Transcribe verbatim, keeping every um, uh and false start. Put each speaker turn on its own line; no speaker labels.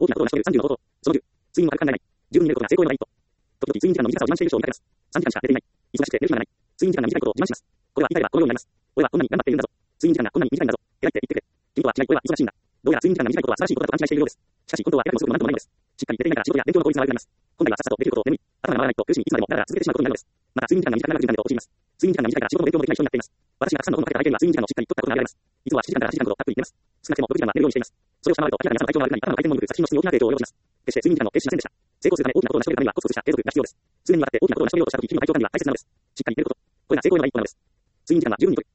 大きなことを成し遂げるさんじゅうの方法。そのじゅう、睡眠を軽く考えない。十分に寝ることが成功への第一歩。時々睡眠時間の短さを自慢している人を見かけます。さんじかんしか寝ていない。忙しくて寝る暇がない。睡眠時間が短いことを自慢します。これは言い換えればこのようになります。俺はこんなに頑張っているんだぞ。睡眠時間がこんなに短いんだぞ。偉いって言ってくれ。君とは違い、俺は忙しいんだ。どうやら睡眠時間が短いことは素晴らしいことだと勘違いしているようです。しかし本当は偉くもすごくもなんともないのです。しっかり寝ていながら仕事や勉強の効率が悪くなります。本来はさっさとできることを眠り、頭が回らないと苦しみいつまでもながら続けてしまうことになるのです。また睡眠時間が短くなる順番でと陥ります。睡眠時間が短いから仕事も勉強もできない人になっています。私がたくさんの本をかけた背景には睡眠時間のしっかり取ったことが挙げられます。いつもはしちじかんからはちじかんほどたっぷり寝ます。少なくてもろくじかんは寝るようにしています。それを下回ると明らかに朝の体調が悪くなり頭の回転も鈍く作品の質に大きな影響を及ぼします。決して睡眠時間の停止しませんでした。成功するため大きなことを成し遂げるためにはコツコツした継続が必要です。常にわたって大きなことを成し遂げようとしたとき、日々の体調管理は大切なのです。しっかり寝ること。これが成功への第一歩なのです。睡眠時間は十分にとり、